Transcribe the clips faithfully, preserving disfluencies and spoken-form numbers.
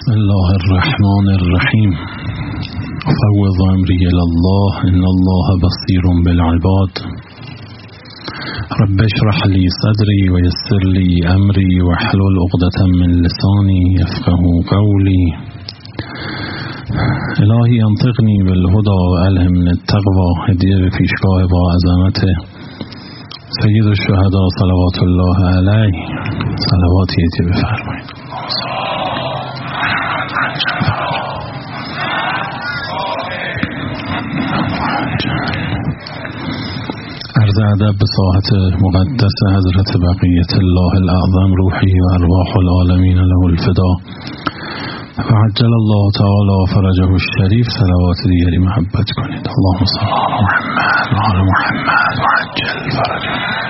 بسم الله الرحمن الرحیم. فوض امری الی الله ان الله بصیر بالعباد. رب اشرح لی صدری و یسر لی امری واحلل عقدة من لسانی یفقهوا قولی. الهی انطقنی بالهدی و الهمنی التقوی. هدیه به پیشگاه با عظمت سید الشهدا صلوات الله علیه. صلواتی هدیه بفرمایید. عرض ادب به ساحت مقدس حضرت بقیت الله الاعظم روحی و ارواح العالمین له الفدا و عجل الله تعالی فرجه الشریف. صلوات دیگری محبت کنید. اللهم صل علی محمد و علی محمد و عجل فرجه.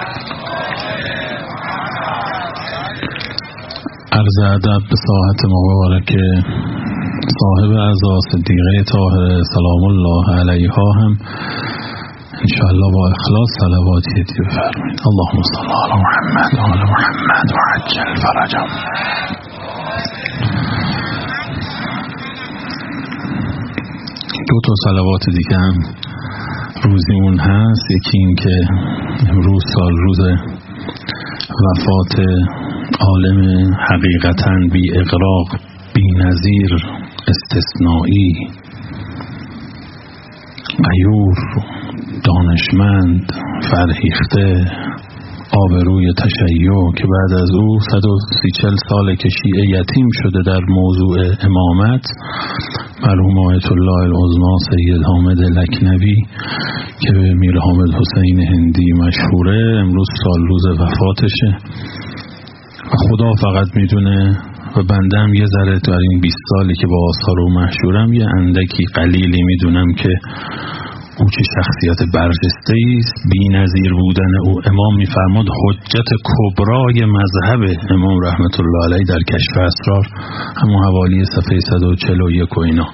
عرض ادب به ساحت مبارک صاحب اعضا صدیقه طاهره سلام الله علیها هم انشاءالله با اخلاص صلواتی هدیه بفرمایید. اللهم صل علی محمد و علی محمد و عجل فرجهم. دو تا صلوات دیگه هم روزیمون هست. یکی این که امروز سال روز وفات عالم حقیقتاً بی اغراق، بی نظیر، استثنایی، غیور، دانشمند، فرهیخته، آبروی تشیع که بعد از او صد و سی چل ساله که شیعه یتیم شده در موضوع امامت، مرحوم آیت الله العظمی سید حامد لکنوی که به میر حامد حسین هندی مشهوره، امروز سال روز وفاتشه و خدا فقط میدونه و بنده هم یه ذره در این بیست سالی که با آثار او مشهورم یه اندکی قلیلی میدونم که او چه شخصیت برجسته‌ای است. بی‌نظیر بودن او. امام می‌فرماد حجت کبرای مذهب امام رحمت الله علیه در کشف اسرار، همون حوالی صفحه صد و چهل و یک و اینا.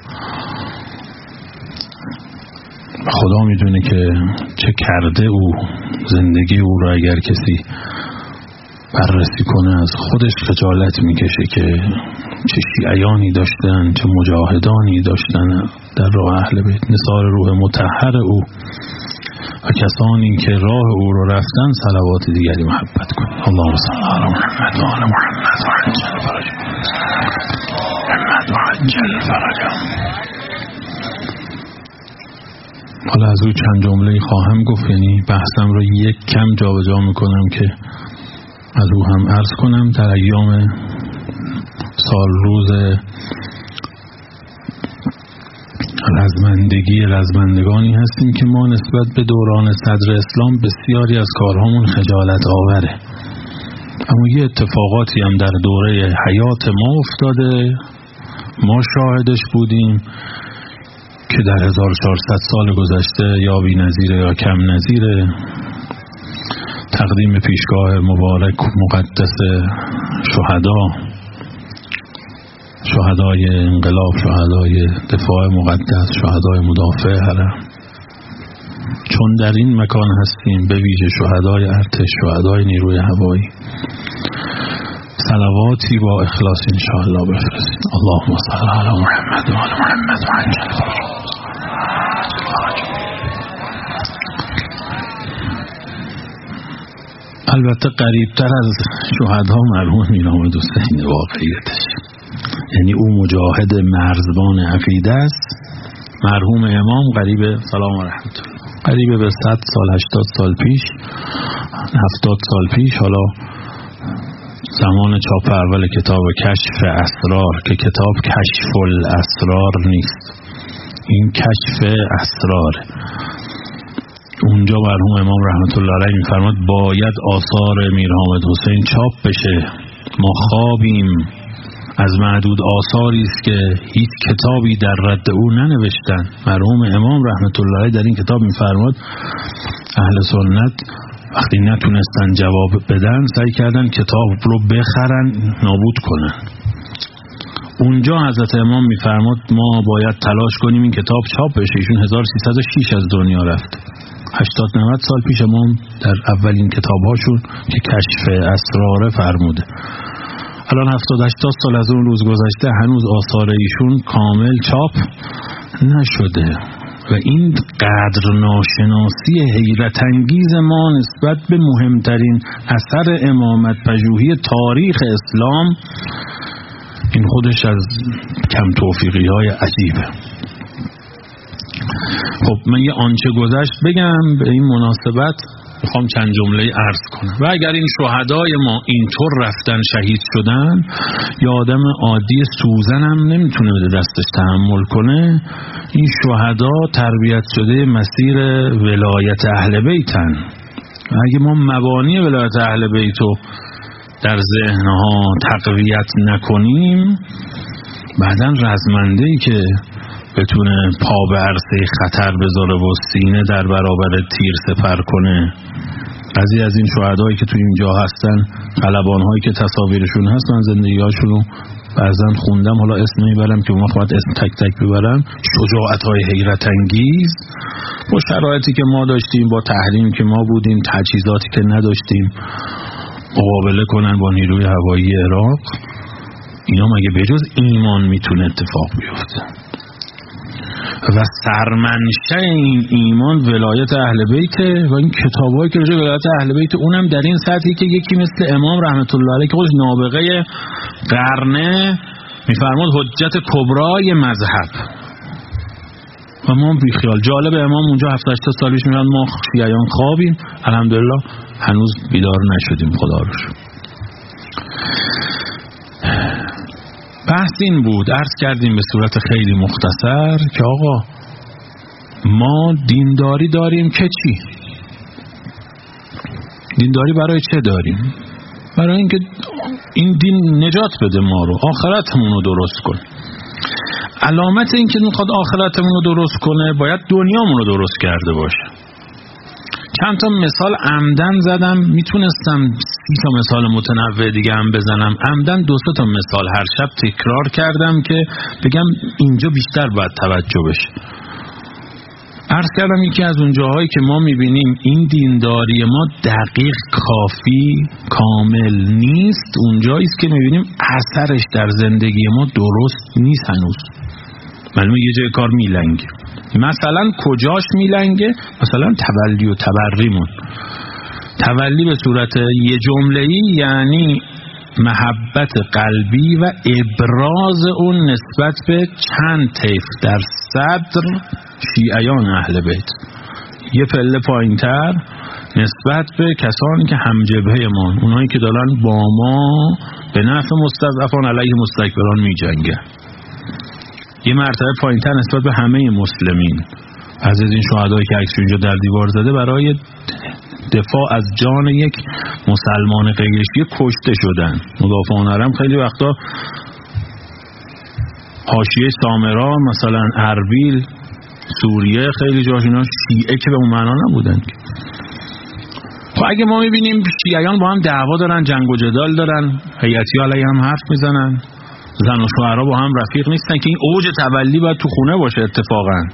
خدا میدونه که چه کرده او. زندگی او را اگر کسی بررسی کنه از خودش خجالت میکشه که چه شیعیانی داشتن، چه مجاهدانی داشتن در راه اهل بیت. نثار روح مطهر او و کسانی که راه او رو رفتن صلوات دیگری محبت کنید. اللهم صل علی محمد و علی محمد و عجل فرجهم. محمد و عجل فرجهم. حالا از او چند جمله خواهم گفت، یعنی بحثم رو یک کم جابجا میکنم که از او هم عرض کنم. در ایام سال روز رزمندگی رزمندگانی هستیم که ما نسبت به دوران صدر اسلام بسیاری از کارهامون خجالت آوره، اما یه اتفاقاتی هم در دوره حیات ما افتاده، ما شاهدش بودیم که در هزار و چهارصد سال گذشته یا بی نظیره یا کم نظیره. تقدیم پیشگاه مبارک مقدس شهدا، شهدای انقلاب، شهدای دفاع مقدس، شهدای مدافع حرم. چون در این مکان هستیم، به ویژه شهدای ارتش، شهدای نیروی هوایی، صلواتی با اخلاص انشاءالله بفرستید. اللهم صل علی محمد و علی محمد و عجل فرجهم. البته قریبتر از شهدا مرحوم میر حامد حسین واقعیتش، یعنی او مجاهد مرزبان عقیده است. مرحوم امام قریب سلام و رحمت الله قریب به صد سال، هشتاد سال پیش، هفتاد سال پیش، حالا زمان چاپ اول کتاب کشف اسرار که کتاب کشف الاسرار نیست، این کشف اسرار، اونجا مرحوم امام رحمت الله علیه میفرماد باید آثار میر حامد حسین چاپ بشه. ما خوابیم از معدود آثاری است که هیچ کتابی در رد او ننوشتن. مرحوم امام رحمت الله علیه در این کتاب میفرماد اهل سنت وقتی نتونستن جواب بدن سعی کردن کتاب رو بخرن، نابود کنن. اونجا حضرت امام میفرماد ما باید تلاش کنیم این کتاب چاپ بشه. ایشون هزار و سیصد و شش از دنیا رفت. هشتاد نود سال پیش امام در اولین کتابهاشون که کشف اسرار فرموده الان هفتاد هشتاد سال از اون روز گذشته، هنوز آثار ایشون کامل چاپ نشده و این قدر ناشناسی حیرت انگیز ما نسبت به مهمترین اثر امامت پژوهی تاریخ اسلام، این خودش از کم توفیقی های عجیبه. خب من یه آنچه گذشت بگم به این مناسبت، میخوام چند جمله عرض کنم. و اگر این شهدای ما اینطور رفتن شهید شدن، یا آدم عادی سوزن هم نمیتونه به دستش تحمل کنه. این شهدا تربیت شده مسیر ولایت اهل بیتن. اگه ما مبانی ولایت اهل بیتو در ذهنها تقویت نکنیم، بعدن رزمنده‌ای که بتونه پا به عرصه خطر بذاره و سینه در برابر تیر سپر کنه. بعضی از این شهدایی که تو اینجا هستن، قلبان‌هایی که تصاویرشون هست، من زندگی‌هاشونو بعضن خوندم، حالا اسم میبرم که اون وقت باید اسم تک تک ببرم. شجاعت‌های حیرت انگیز با شرایطی که ما داشتیم، با تحریم که ما بودیم، تجهیزاتی که نداشتیم، مقابله کنن با نیروی هوایی عراق. اینا مگه بجز ایمان میتونه اتفاق بیفته؟ و سرمنشأ این ایمان ولایت اهل بیته و این کتابایی که راجع به ولایت اهل بیت، اونم در این سطحی که یکی مثل امام رحمت الله علیه که خودش نابغه قرنه میفرماد حجت کبرای مذهب و ما بی خیال. جالب امام اونجا هفتاد هشتاد سال پیش میگن ما شیعیان خوابیم، الحمدلله هنوز بیدار نشدیم، خدا رو شکر. بحث این بود، عرض کردیم به صورت خیلی مختصر که آقا ما دینداری داریم که چی؟ دینداری برای چه داریم؟ برای اینکه این دین نجات بده ما رو، آخرتمون رو درست کنه. علامت این که میخواد آخرتمون رو درست کنه باید دنیامون رو درست کرده باشه. چند تا مثال عمدن زدم، میتونستم سی تا مثال متنوع دیگه هم بزنم. عمدن دو سه تا مثال هر شب تکرار کردم که بگم اینجا بیشتر باید توجه بشه. عرض کردم یکی از اون جاهایی که ما میبینیم این دینداری ما دقیق، کافی، کامل نیست، اونجایی است که میبینیم اثرش در زندگی ما درست نیست هنوز. معلومه یه جای کار میلنگه. مثلا کجاش میلنگه؟ مثلا تولی و تبریمون. تولی به صورت یه جمله‌ای یعنی محبت قلبی و ابراز اون نسبت به چند طیف در صدر شیعیان اهل بیت. یه پله پایین‌تر نسبت به کسانی که همجبهه ما، اونایی که دارن با ما به نفع مستضعفان علیه مستکبران میجنگن. یه مرتبه پایین‌تر نسبت به همه مسلمین. از این شهدایی که عکس اینجا در دیوار زده برای دفاع از جان یک مسلمان غیر شیعه کشته شدن. مدافعان حرم خیلی وقتا حاشیه سامرا، مثلا اربیل، سوریه، خیلی جاش اینا شیعه که به اون معنا نبودن. خب اگه ما میبینیم شیعیان با هم دعوا دارن، جنگ و جدال دارن، هیئتی علیه هم حرف میزنن، زن و شوهرها با هم رفیق نیستن، که این اوج تولی باید تو خونه باشه اتفاقا.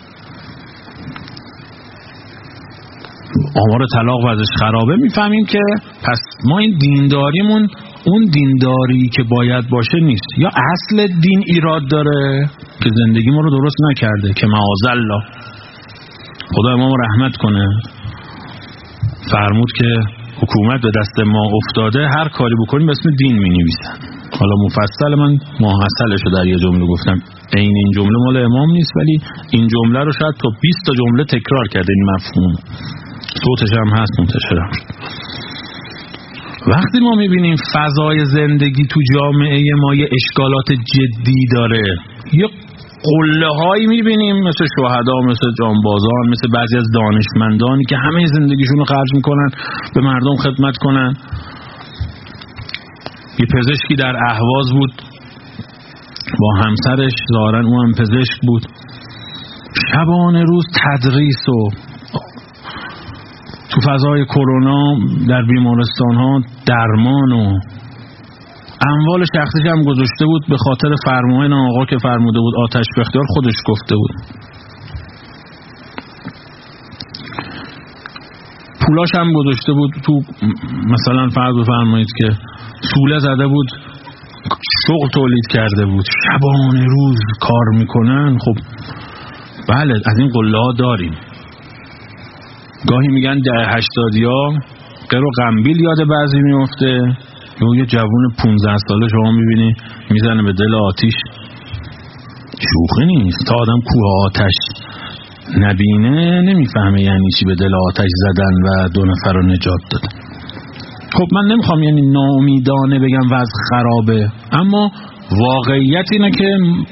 آمار طلاق وضعش خرابه، میفهمیم که پس ما این دینداریمون اون دینداری که باید باشه نیست. یا اصل دین ایراد داره که زندگی ما رو درست نکرده، که معاذالله. خدا امام رحمت کنه، فرمود که حکومت به دست ما افتاده، هر کاری بکنیم به اسم دین می نویسن. حالا مفصل من محصلش رو در یه جمله گفتم، این این جمله مال امام نیست، ولی این جمله رو شاید تو بیست تا جمله تکرار کرده این مفهوم. صوتش هم هست، منتشر هم شد. وقتی ما میبینیم فضای زندگی تو جامعه ما یه اشکالات جدی داره، یه قله هایی میبینیم مثل شهدا، مثل جانبازان، مثل بعضی از دانشمندانی که همه زندگیشون رو خرج میکنن به مردم خدمت کنن. یه پزشکی در اهواز بود با همسرش، ظاهرا اون هم پزشک بود، شبانه روز تدریس و تو فضای کرونا در بیمارستان ها درمان و اموال شخصیش هم گذاشته بود به خاطر فرمایش آقا که فرموده بود آتش به اختیار، خودش گفته بود. پولاش هم گذاشته بود تو، مثلا فرض بفرمایید که سوله زده بود شغل تولید کرده بود، شبانه روز کار میکنن. خب بله از این قله ها داریم. گاهی میگن ده هشتادی ها قر و قنبیل یاد بعضی میفته، یه جوون پونزده ساله شما میبینی میزنه به دل آتیش. شوخی نیست. تا آدم کوه آتش نبینه نمیفهمه یعنی چی به دل آتش زدن و دو نفر رو نجات دادن. خب من نمیخوام یعنی ناامیدانه بگم وضع خرابه، اما واقعیت اینه که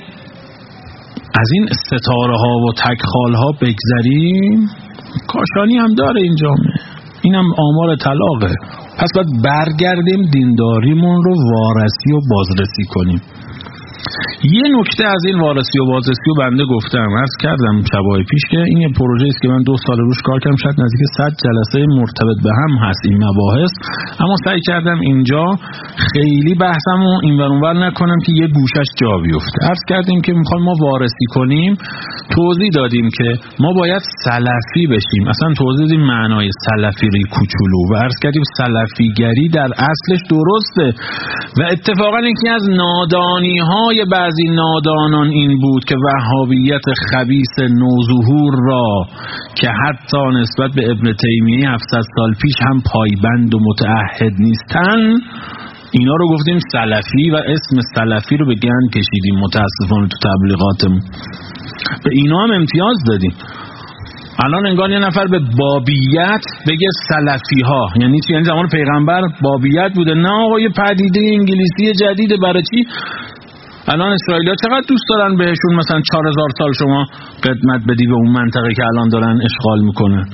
از این ستاره ها و تکخال ها بگذریم کاشانی هم داره این جامعه. اینم آمار طلاقه. پس باید برگردیم دینداریمون رو وارسی و بازرسی کنیم. یه نکته از این وارسی و بازرسی و بنده گفتم، عرض کردم شبای پیش که این یه پروژه است که من دو سال روش کار کردم، شاید نزدیک صد جلسه مرتبط به هم هست این مباحث، اما سعی کردم اینجا خیلی بحثمو اینور اونور نکنم که یه گوشش جا بیفته. عرض کردیم که میخوایم ما وارسی کنیم، توضیح دادیم که ما باید سلفی بشیم. اصلا توضیح دادیم معنای سلفی ری کوچولو و عرض کردیم سلفیگری در اصلش درسته و اتفاقا یکی از نادانی های بعضی نادانان این بود که وهابیت خبیث نوظهور را که حتی نسبت به ابن تیمیه هفتصد سال پیش هم پایبند و متعهد نیستن، اینا رو گفتیم سلفی و اسم سلفی رو به گند کشیدیم. متاسفانه تو تبلیغاتمون به اینا هم امتیاز دادیم. الان انگار یه نفر به بابیت بگه سلفی ها یعنی چی؟ یعنی زمان پیغمبر بابیت بوده؟ نه آقا، یه پدیده انگلیسی جدیده. برای چی؟ الان اسرائیلی‌ها چقدر دوست دارن بهشون مثلا چهار هزار سال شما خدمت بدی به اون منطقه که الان دارن اشغال میکنن.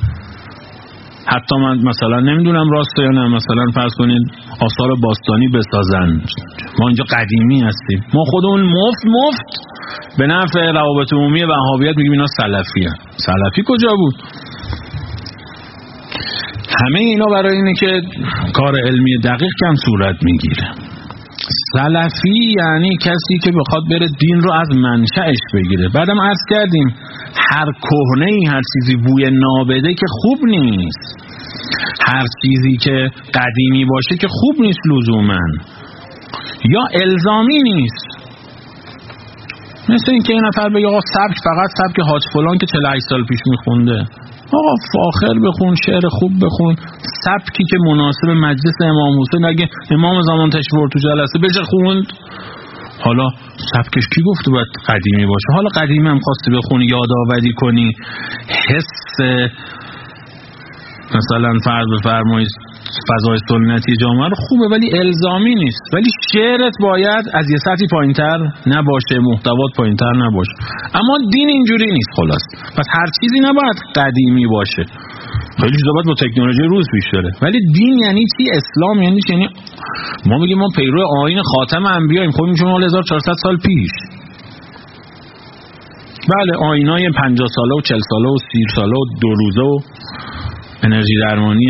حتی من مثلا نمیدونم راسته یا نه، مثلا فرض کنید آثار باستانی بسازن. ما اینجا قدیمی هستیم، ما خودمون مفت مفت به نفع روابط عمومی وهابیت میگیم اینا سلفی هست. سلفی کجا بود؟ همه اینا برای اینه که کار علمی دقیق کم صورت میگیره. سلفی یعنی کسی که بخواد بره دین رو از منشأش بگیره. بعدم عرض کردیم هر کهنه‌ای هر چیزی بوی نابده که خوب نیست، هر چیزی که قدیمی باشه که خوب نیست لزوماً یا الزامی نیست. مثل این که این نفر بگه آقا سبک فقط سبک حاج فلان که چهل و هشت سال پیش میخونده. آقا فاخر بخون، شعر خوب بخون، سبکی که مناسب مجلس امام حسین اگه امام زمان تشریف تو جلسه بشه خوند. حالا سبکش کی گفته باید قدیمی باشه؟ حالا قدیمی هم خواستی بخونی یادآوری کنی حس مثلا فرض بفرمایید فضای سنتی جامعه رو خوبه ولی الزامی نیست. ولی شعرت باید از یه سطحی پایینتر نباشه، محتوات پایینتر نباشه. اما دین اینجوری نیست. خلاص پس هر چیزی نباید قدیمی باشه، خیلی چیزا باید با تکنولوژی روز پیش بره. ولی دین یعنی چی؟ اسلام یعنی چی؟ یعنی ما میگیم ما پیرو آیین خاتم انبیاییم. خب میشه مال هزار و چهارصد سال پیش. بله آیینای پنجاه ساله و چهل ساله و سی ساله و دو روزه و انرژی درمانی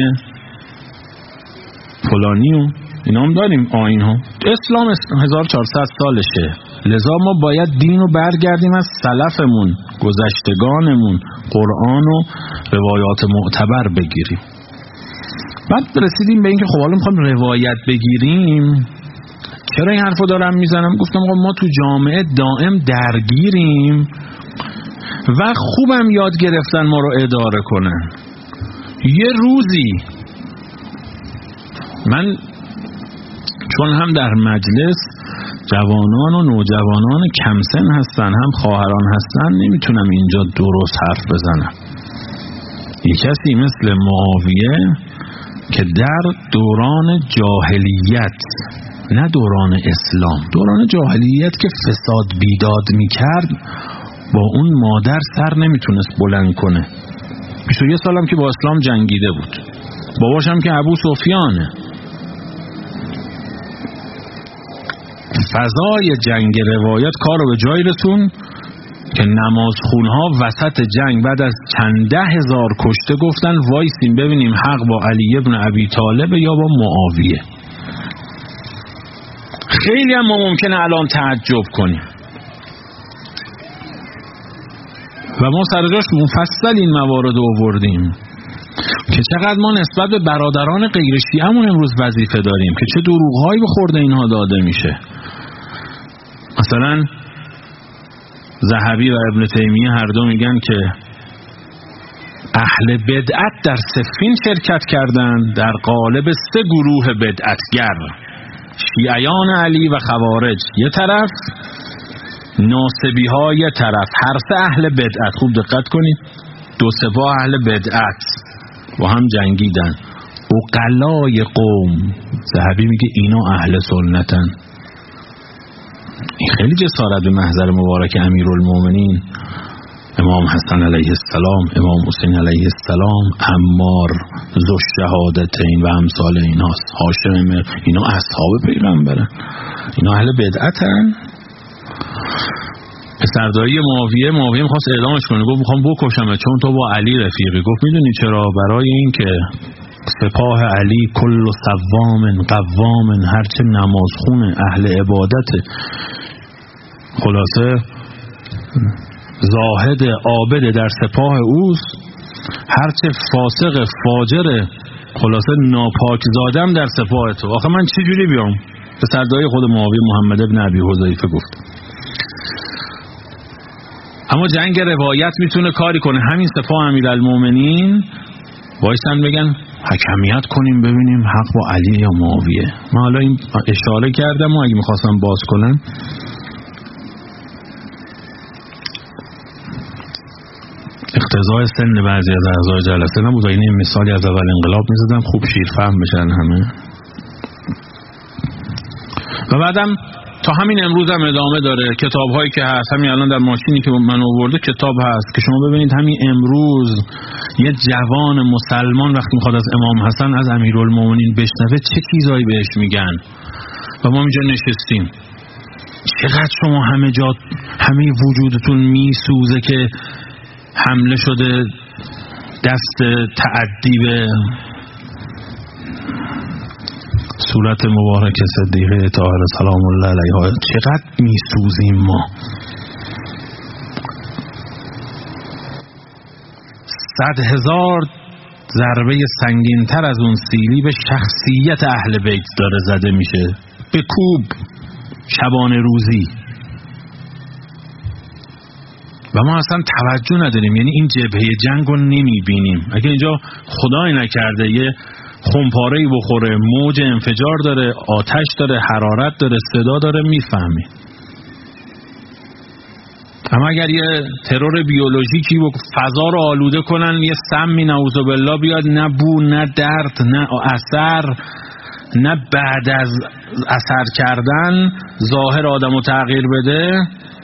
فلانی و اینا هم داریم آیین ها. اسلام هزار و چهارصد سالشه. لذا ما باید دین رو برگردیم از سلفمون، گذشتگانمون، قرآن و روایات معتبر بگیریم. بعد رسیدیم به این که خب حالا میخوایم روایت بگیریم. چرا این حرفو دارم میزنم؟ گفتم آقا ما تو جامعه دائم درگیریم و خوبم یاد گرفتن ما رو اداره کنن. یه روزی من چون هم در مجلس جوانان و نوجوانان کم سن هستن هم خواهران هستن نمیتونم اینجا درست حرف بزنم. یک کسی مثل معاویه که در دوران جاهلیت، نه دوران اسلام، دوران جاهلیت که فساد بیداد میکرد، با اون مادر سر نمیتونست بلند کنه. بیست و یک سالم که با اسلام جنگیده بود. باباشم که ابو سفیانه. فضای جنگ روایت کار رو به جای رسون که نماز خونها وسط جنگ بعد از چند ده هزار کشته گفتن وایسیم ببینیم حق با علی ابن ابی طالب یا با معاویه. خیلی هم ما ممکنه الان تعجب کنیم و ما سرجاش مفصل این موارد رو آوردیم که چقدر ما نسبت به برادران غیر شیعه‌مون امروز وظیفه داریم که چه دروغ‌هایی به خورد اینها داده میشه. مثلا ذهبی و ابن تیمیه هر دو میگن که اهل بدعت در صفین شرکت کردند در قالب سه گروه بدعتگر: شیعیان علی و خوارج یه طرف، ناصبی ها یه طرف. هر سه اهل بدعت، خوب دقت کنید، دو سپاه اهل بدعت با هم جنگیدن. عقلای قوم، ذهبی میگه اینا اهل سنتن. این خیلی جسارت به محضر مبارک امیرالمومنین امام حسن علیه السلام، امام حسین علیه السلام، عمار ذوالشهادتین و امثال ایناست. هاشم، اینا اصحاب پیغمبرن، اینا اهل بدعتن. پسردایی معاویه، معاویه میخواست اعدامش کنه، گفت میخوام بکشمه چون تو با علی رفیقی. گفت میدونی چرا؟ برای این که سپاه علی کل صوام قوام، هرچه نمازخون اهل عبادت، خلاصه زاهد عابد در سپاه اوست، هرچه فاسق فاجر خلاصه ناپاک زادم در سپاه تو. آخه من چه جوری بیام؟ پسردایی خود معاویه محمد ابن ابی حذیفه گفت. اما جنگ روایت میتونه کاری کنه. همین سپاه امیرالمومنین وایسن بگن حکمیت کنیم ببینیم حق با علی یا معاویه. من حالا این اشاره کردم و اگه میخواستم باز کنم، اقتضای سن بعضی از اعضای جلسه نبود و این مثالی از اول انقلاب میزدم خوب شیرفهم بشن همه. و بعدم تا همین امروز هم ادامه داره. کتاب هایی که هست، همین الان در ماشینی که من آورده کتاب هست که شما ببینید همین امروز یه جوان مسلمان وقتی میخواد از امام حسن از امیرالمومنین بشنوه چه چیزایی بهش میگن و ما اینجا نشستیم. چقدر شما همه جا همه وجودتون میسوزه که حمله شده دست تعدی به صورت مبارک صدیقه طاهره سلام الله علیها. چقدر میسوزیم ما. صد هزار ضربه سنگین تر از اون سیلی به شخصیت اهل بیت داره زده میشه، به کوب شبانه روزی، و ما اصلا توجه نداریم. یعنی این جبهه جنگ رو نمیبینیم. اگه اینجا خدای نکرده یه خمپاره‌ای بخوره، موج انفجار داره، آتش داره، حرارت داره، صدا داره، میفهمی. اما اگر یه ترور بیولوژیکی و فضا رو آلوده کنن، یه سمی نعوذ بالله بیاد، نه بو، نه درد، نه اثر، نه بعد از اثر کردن ظاهر آدمو تغییر بده،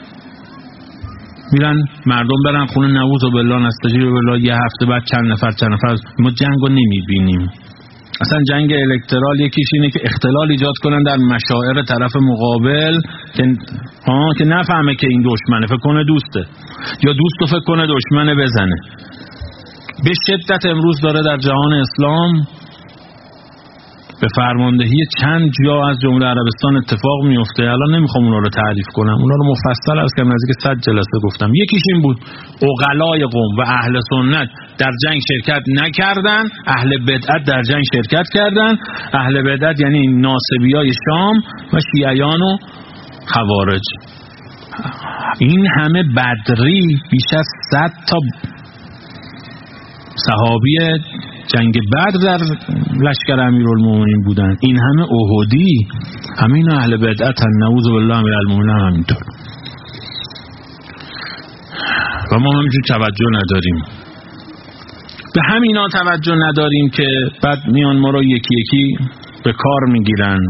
میرن مردم برن خونه نعوذ بالله نستجیب بالله، یه هفته بعد چند نفر چند نفر. ما جنگ رو نمیبینیم. اصلا جنگ الکترال یکیش اینه که اختلال ایجاد کنن در مشاعر طرف مقابل که ها که نفهمه که این دشمنه، فکر کنه دوسته، یا دوستو فکر کنه دشمنه بزنه. به شدت امروز داره در جهان اسلام به فرماندهی چند جا از جمله عربستان اتفاق میفته. الان نمیخوام اونا رو تعریف کنم، اونا رو مفصل از کم نزدیک صد جلسه گفتم. یکیش این بود عقلای قوم و اهل سنت در جنگ شرکت نکردن، اهل بدعت در جنگ شرکت کردن. اهل بدعت یعنی ناصبیای شام و شیعیان و خوارج. این همه بدری، بیش از صد تا صحابی جنگ بدر در لشکر امیرالمومنین بودن. این همه احدی، همین اهل بدعت هم. نعوذ بالله امیرالمومنین هم همینطور. و ما همینجور توجه نداریم. به همینا توجه نداریم که بعد میان ما رو یکی یکی به کار میگیرن.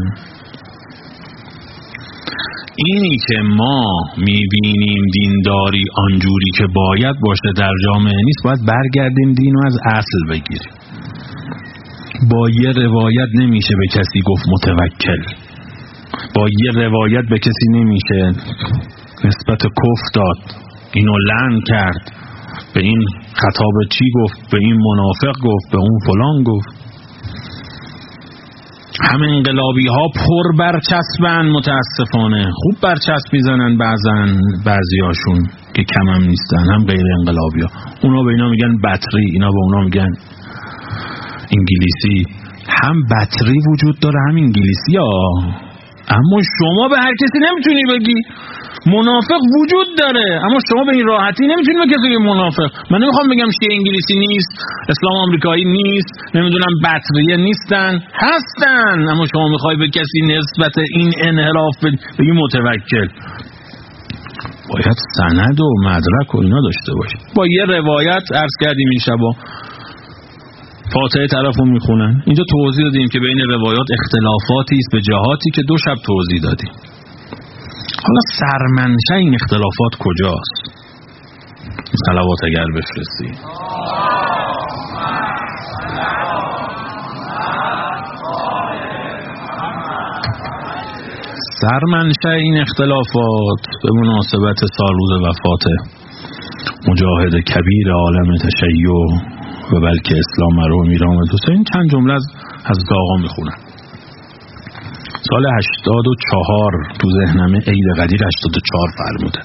اینی که ما میبینیم دینداری آنجوری که باید باشه در جامعه نیست، باید برگردیم دین رو از اصل بگیریم. با یه روایت نمیشه به کسی گفت متوکل، با یه روایت به کسی نمیشه نسبت کفر داد، اینو لعن کرد، به این خطاب چی گفت، به این منافق گفت، به اون فلان گفت. همه انقلابی ها پر برچسبن، متاسفانه خوب برچسب میزنن بعضن، بعضی هاشون که کم هم نیستن، هم غیر انقلابی ها. اونا به اینا میگن بطری، اینا به اونا میگن انگلیسی. هم بطری وجود داره هم انگلیسی ها. اما شما به هر کسی نمیتونی بگی. منافق وجود داره، اما شما به این راحتی نمیتونی به کسی بگی منافق. من نمیخوام بگم شیعه انگلیسی نیست، اسلام آمریکایی نیست، نمیدونم بطریه نیستن، هستن، اما شما میخوای به کسی نسبت این انحراف بگی متوکل. باید سند و مدرک و اینا داشته باشید. با یه روایت عرض کردیم این شبا فاتحه طرفو میخونن. اینجا توضیح دادیم که بین روایات اختلافاتی است به جهاتی که دو شب توضیح دادیم. حالا سرمنشأ این اختلافات کجاست؟ صلوات اگر بفرستی. سرمنشأ این اختلافات به مناسبت سالروز وفات مجاهد کبیر عالم تشیع و بلکه اسلام مرحوم امام حسین چند جمله از حضرت آقا میخونن. سال هشتاد و چهار تو ذهنمه عید قدیر هشتاد و چهار فرموده.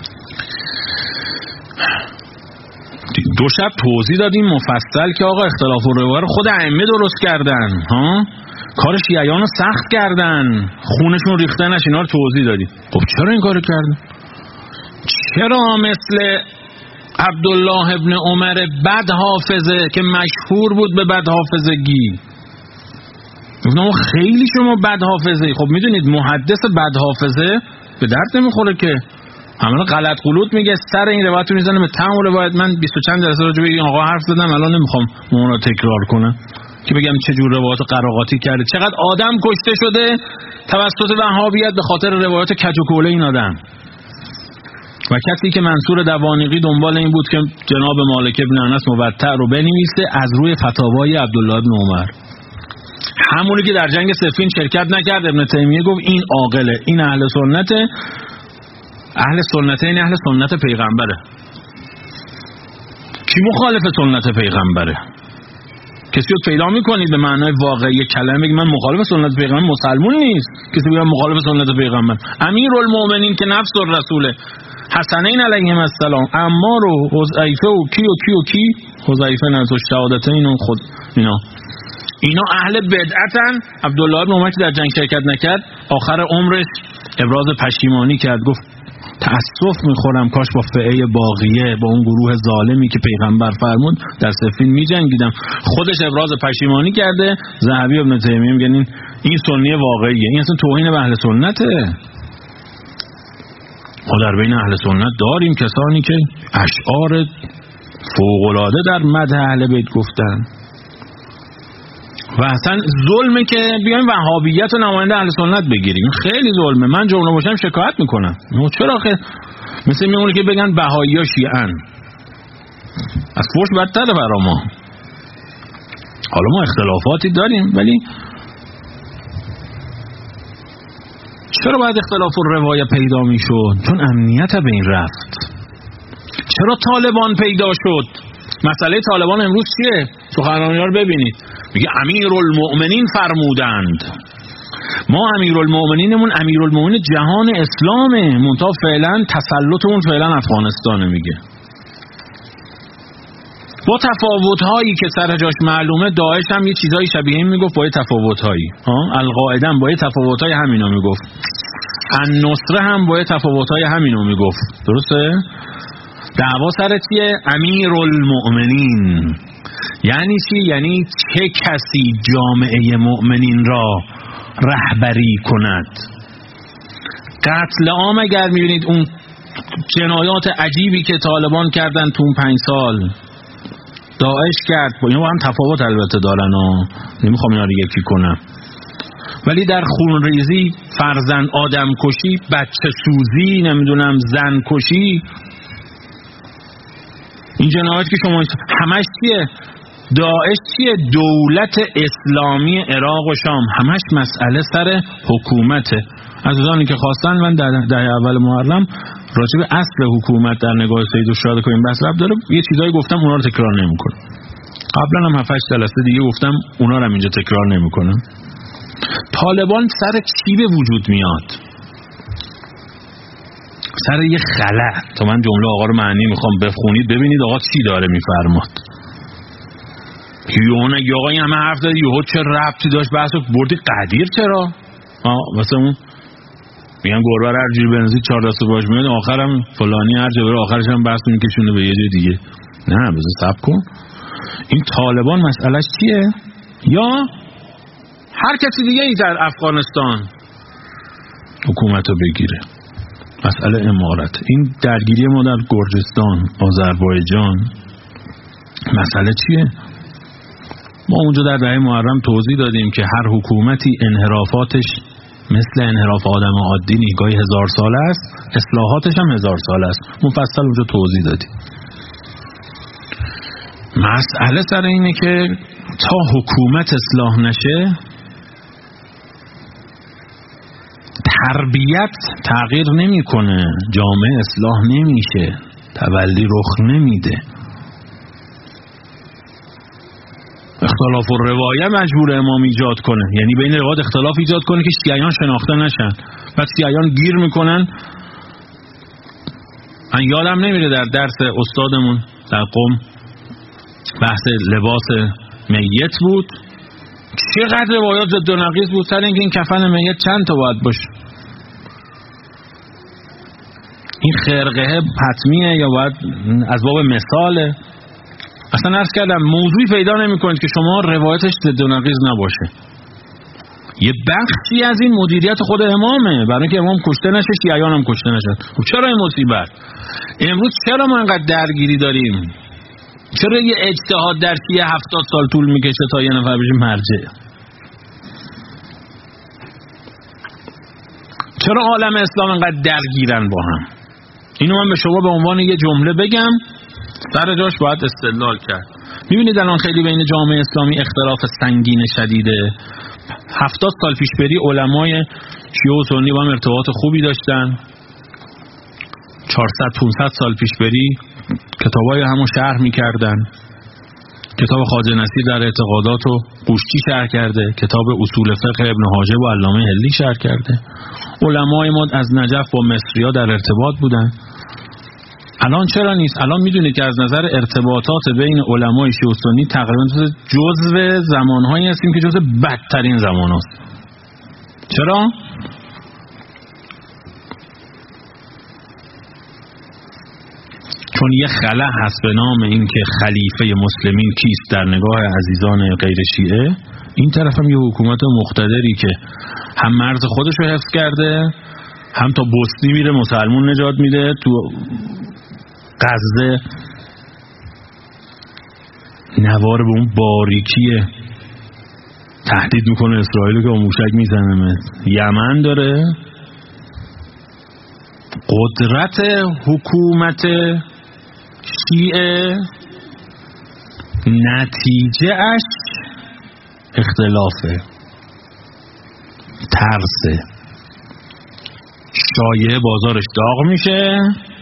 دو شب توضیح دادیم مفصل که آقا اختلاف الروايه رو خود ائمه درست کردن، ها کار شیعیان رو سخت کردن، خونشون ریختنش، اینا رو توضیح دادیم. خب چرا این کارو کردن؟ چرا مثل عبدالله ابن عمر بد حافظه که مشهور بود به بد حافظگی، گفتم خیلی شما بد حافظه. خب میدونید محدث بد حافظه به درد نمیخوره که همه غلط غلوط میگه، سر این روایت میزنه به تمام روایت. من بیست و چند جلسه راجع به این آقا حرف زدم، الان نمیخوام اون رو تکرار کنم که بگم چه جور روایات قراقاتی کرده، چقدر آدم کشته شده توسط وهابیت به خاطر روایات کج و کوله این آدم. و کسی که منصور دوانیقی دنبال این بود که جناب مالک ابن انس موطأ رو بنویسه از روی فتاوای عبدالله ابن عمر، همونی که در جنگ صفین شرکت نکرد. ابن تیمیه گفت این عاقله، این اهل سنته، اهل سنته، این اهل سنت پیغمبره. کی مخالف سنت پیغمبره؟ کسی رو پیدا میکنید به معنای واقعی کلمه بگه من مخالف سنت پیغمبر، مسلمون نیست. کسی بگه مخالف سنت پیغمبر. امیرالمومنین که نفس الرسوله، حسنین علیهم السلام، عمار و حذیفه و کی و کی و کی، حذیفه نه تو شهادتین و خود اینا اینا اهل بدعتن. عبدالله بن عمر که در جنگ شرکت نکرد آخر عمرش ابراز پشیمانی کرد، گفت تأسف میخورم کاش با فئه باقیه، با اون گروه ظالمی که پیغمبر فرمود در صفین میجنگیدم. خودش ابراز پشیمانی کرده. ذهبی ابن تیمیه میگن این این سنی واقعیه، این اصلا توهین به اهل سنته. ما در بین اهل سنت داریم کسانی که اشعار فوق‌العاده در مدح اهل بیت گفتن و اصلا ظلمه که بیایم وهابیت و نماینده اهل سنت بگیریم. خیلی ظلمه. من جمله باشم شکایت میکنم. چرا خیلی مثل میمونه که بگن بهایی ها شیعن، از فوش بدتره برا ما. حالا ما اختلافاتی داریم ولی چرا باید اختلاف الروایه پیدا میشد؟ چون امنیت به این رفت. چرا طالبان پیدا شد؟ مسئله طالبان امروز چیه؟ سخنرانی‌ها رو ببینید، میگه امیرالمؤمنین فرمودند. ما امیرالمؤمنینمون امیرالمؤمنین جهان اسلامه، منتها فعلا تسلطمون فعلا افغانستانه. میگه با تفاوت‌هایی که سر جاش معلومه، داعش هم یه چیزای شبیه این میگفت با یه تفاوت‌هایی، ها القاعده هم با یه تفاوت‌های همینو میگفت، النصره هم با یه تفاوت‌های همینو میگفت. درسته؟ دعوا سر چیه؟ امیرالمؤمنین یعنی چی؟ یعنی چه کسی جامعه مؤمنین را رهبری کند. قتل عام اگر میبینید اون جنایات عجیبی که طالبان کردن تو اون پنج سال، داعش کرد، با اینا با هم تفاوت البته دارن و نمیخوام اینا رو یکی کنم، ولی در خونریزی، فرزند آدم کشی، بچه سوزی، نمیدونم زن کشی، این جنایات که شما همش چیه؟ داعش چیه؟ دولت اسلامی عراق و شام، همش مسئله سر حکومته. عزیزانی که خواستن من در دهه اول محرم راجع به اصل حکومت در نگاه سید الشهدا که این بحث رب داره یه چیزایی گفتم، اونا رو تکرار نمی‌کنم. قبلا هم هفت هشت جلسه دیگه گفتم، اونا رو هم اینجا تکرار نمی‌کنم. طالبان سر چی به وجود میاد؟ سر یه خلأ. تا من جمله آقا رو معنی میخوام بخونید ببینید آقا چی داره میفرماد. یهو نگی آقا این همه حرف داره، یهو چه ربطی داشت بحثو بردی قدیر چرا؟ آه مثلا اون میگن گربه هر جوری بنزید چهار دست باش میاد، آخرم فلانی هر جا بره آخرش هم بحث میکشونه به یه جای دیگه. نه بذار صبر کن. این طالبان مسئلهش چیه؟ یا هر کسی دیگه ای در افغانستان حکومت رو بگیره. مسئله امارت. این درگیری ما در گرجستان، آذربایجان، مسئله چیه؟ ما اونجا در دهه محرم توضیح دادیم که هر حکومتی انحرافاتش مثل انحراف آدم عادی نگاهی هزار ساله است، اصلاحاتش هم هزار ساله است. مفصل اونجا توضیح دادیم. مسئله سر اینه که تا حکومت اصلاح نشه، تربیت تغییر نمیکنه، جامعه اصلاح نمیشه، تولی رخ نمیده. اختلاف الروایه مجبور امام ایجاد کنه، یعنی بین روایات اختلاف ایجاد کنه که شیعیان شناخته نشن. بعد شیعیان گیر میکنن. من یادم نمیره در درس استادمون در قم بحث لباس میت بود، چقدر روایات ضد و نقیض بود سر اینکه این کفن میت چند تا باید باشه، این خرقه حتمیه یا باید از باب مثاله. اصلا عرض کردم موضوعی پیدا نمی کنید که شما روایتش ضد و نقیض نباشه. یه بخشی از این مدیریت خود امامه، برای اینکه امام کشته نشه شیعیان هم کشته نشن. چرا این مصیبت؟ امروز چرا ما انقدر درگیری داریم؟ چرا یه اجتهاد در شیعه هفتاد سال طول میکشه تا یه نفر بشه مرجع؟ چرا عالم اسلام انقدر درگیرن با هم؟ اینو من به شما به عنوان یه جمله بگم، سر جاش باید استدلال کرد. میبینید الان خیلی بین جامعه اسلامی اختلاف سنگین شدیده. هفتاد سال پیش بری علمای شیعه و سنی با هم ارتباط خوبی داشتن. چهارصد پانصد سال پیش بری کتابای همو شرح میکردن. کتاب خواجه نصیر در اعتقادات و قوشچی شرح کرده، کتاب اصول فقه ابن حاجب و علامه هلی شرح کرده. علمای ما از نجف با مصریا در ارتباط بودن. الان چرا نیست؟ الان میدونید که از نظر ارتباطات بین علمای شیعه و سنی تقریبا جزو زمانهایی هستیم که جزو بدترین زمان هست. چرا؟ چون یه خلا هست به نام این که خلیفه مسلمین کیست در نگاه عزیزان غیر شیعه. این طرف هم یه حکومت مقتدری که هم مرز خودش رو حفظ کرده، هم تا بوسنی میره مسلمون نجات میده، تو غزه نوار به اون باریکیه تهدید میکنه اسرائیل که موشک میزنه. یمن داره. قدرت حکومت شیعه نتیجه اش اختلافه، ترسه، شایعه بازارش داغ میشه،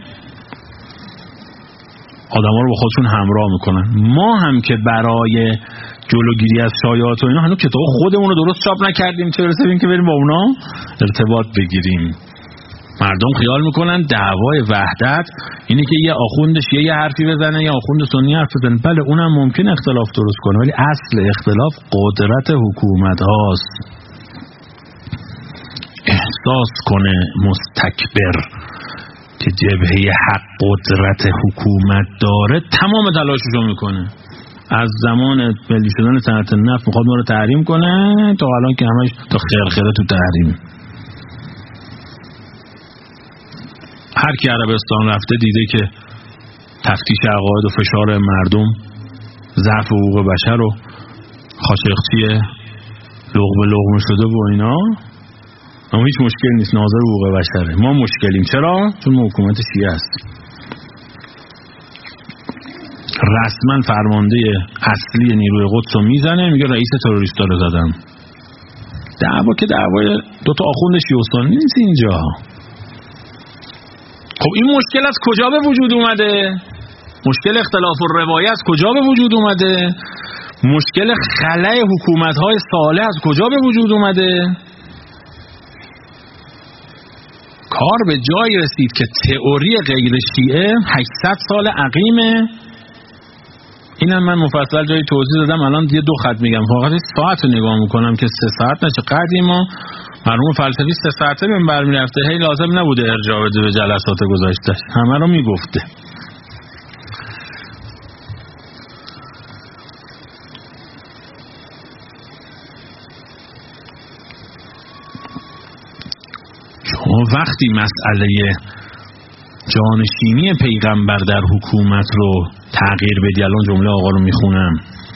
آدم ها رو با خودشون همراه میکنن. ما هم که برای جلوگیری از شایعات و اینا هنوز کتاب خودمون رو درست چاپ نکردیم، چه برسه ببین که بریم با اونا ارتباط بگیریم. مردم خیال میکنن دعوای وحدت اینه که یه آخوند شیعه یه حرفی بزنه یا آخوند سنی حرف بزنه. بله اونم ممکن اختلاف درست کنه، ولی اصل اختلاف قدرت حکومت هاست. احساس کنه مستکبر که جبهه حق قدرت حکومت داره، تمام تلاششو میکنه. از زمان ملی شدن صنعت نفت میخواد ما رو تحریم کنه تا الان که همش تا خرخره تو تحریم. هر کی عربستان رفته دیده که تفتیش عقاید و فشار مردم، ضعف حقوق بشر و خاشقچی لقمه لقمه شده و اینا، اما هیچ مشکل نیست، ناظر حقوق بشره. ما مشکلیم. چرا؟ چون ما حکومت شیعه هستیم. رسما فرمانده اصلی نیروی قدس رو میزنه، میگه رئیس تروریستا رو زدم. دعوا که دعوای دوتا آخوند شیعه و سنی نیست اینجا. خب این مشکل از کجا به وجود اومده؟ مشکل اختلاف الروایه از کجا به وجود اومده؟ مشکل خلأ حکومت‌های صالح از کجا به وجود اومده؟ کار به جایی رسید که تئوری غیر شیعه هشتصد سال عقیمه. اینم من مفصل جایی توضیح دادم، الان یه دو خط میگم، فقط ساعت رو نگاه میکنم که سه ساعت نشه. قدیم ما مرحوم فلسفی سه ساعته منبر میرفته، هی لازم نبوده ارجاع بده به جلسات گذاشته، همه رو میگفته. شما وقتی مسئله جانشینی پیغمبر در حکومت رو تغییر بدی، الان جمله آقا رو میخونم،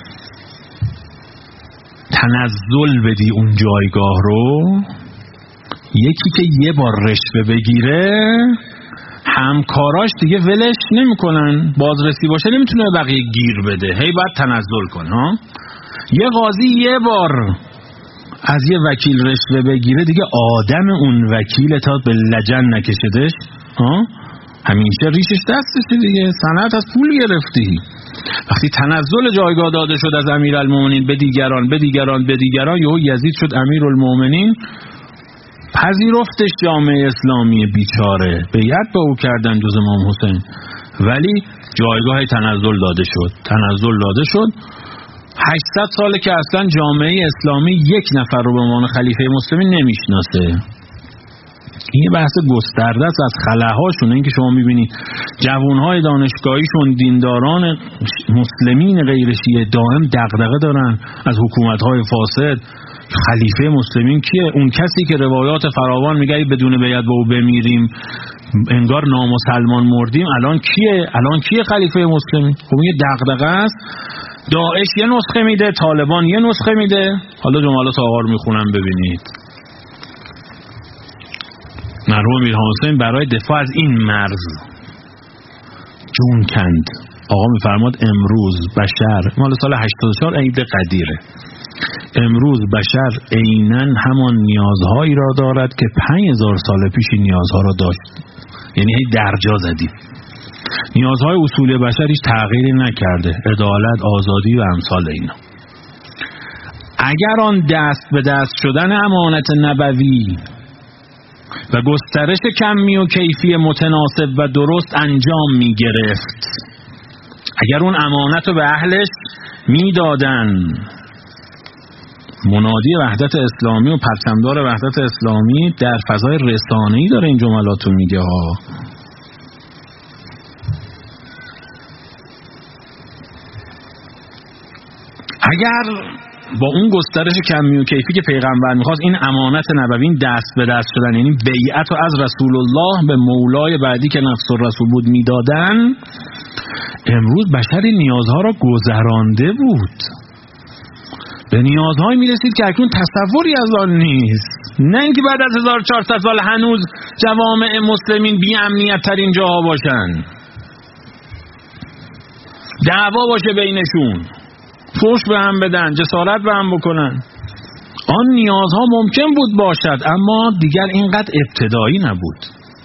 تنزل بدی اون جایگاه رو، یکی که یه بار رشوه بگیره همکاراش دیگه ولش نمیکنن، بازرسی باشه نمیتونه بقیه گیر بده، هی باید تنزل کنه ها. یه قاضی یه بار از یه وکیل رشوه بگیره دیگه آدم اون وکیل تا به لجن نکشدش ها، همیشه ریشش دستشه دیگه، صنعت از پول گرفتی. وقتی تنزل جایگاه داده شد از امیرالمومنین به دیگران به دیگران به دیگران، یهو یزید شد امیرالمومنین، پذیرفتش جامعه اسلامی بیچاره، بیعت به او کردن جز امام حسین، ولی جایگاه تنزل داده شد، تنزل داده شد. هشتصد ساله که اصلا جامعه اسلامی یک نفر رو به عنوان خلیفه مسلمین نمیشناسه. این یه بحث گسترده است از خلاهاشون. این که شما میبینید جوانهای دانشگاهیشون دینداران مسلمین غیر شیعه دائم دغدغه دارن از حکومتهای فاسد. خلیفه مسلمین کیه؟ اون کسی که روایات فراوان میگه بدون بیعت با او بمیریم انگار نامسلمان مردیم، الان کیه؟ الان کیه خلیفه مسلمین؟ خب یه دغدغه است. داعش یه نسخه میده، طالبان یه نسخه میده. حالا جملات آقا رو میخونم ببینید. مرحوم میرحسین برای دفاع از این مرز جون کند. آقا میفرماد امروز بشر، مال سال هشتاد و چهار عید قدیره، امروز بشر عیناً همان نیازهایی را دارد که پنج هزار سال پیش نیازها را داشت. یعنی هی درجا زدیم. نیازهای اصولی بشر هیچ تغییری نکرده، عدالت، آزادی و امثال اینا. اگر آن دست به دست شدن امانت نبوی و گسترش کمی و کیفی متناسب و درست انجام می گرفت، اگر اون امانت رو به اهلش می دادن، منادی وحدت اسلامی و پرچمدار وحدت اسلامی در فضای رسانه‌ای داره این جملاتو میگه ها. اگر با اون گسترش کمی و کیفی که پیغمبر میخواست این امانت نبوی دست به دست شدن، یعنی بیعت رو از رسول الله به مولای بعدی که نفس الرسول بود میدادن، امروز بشر نیازها را گذرانده بود، به نیازهایی میرسید که اکنون تصوری از آن نیست. نه اینکه بعد از هزار و چهارصد سال هنوز جوامع مسلمین بی امنیت ترین جاها باشن، دعوا باشه بینشون، فحش به هم بدن، جسارت به هم بکنن. آن نیازها ممکن بود باشد، اما دیگر اینقدر ابتدایی نبود.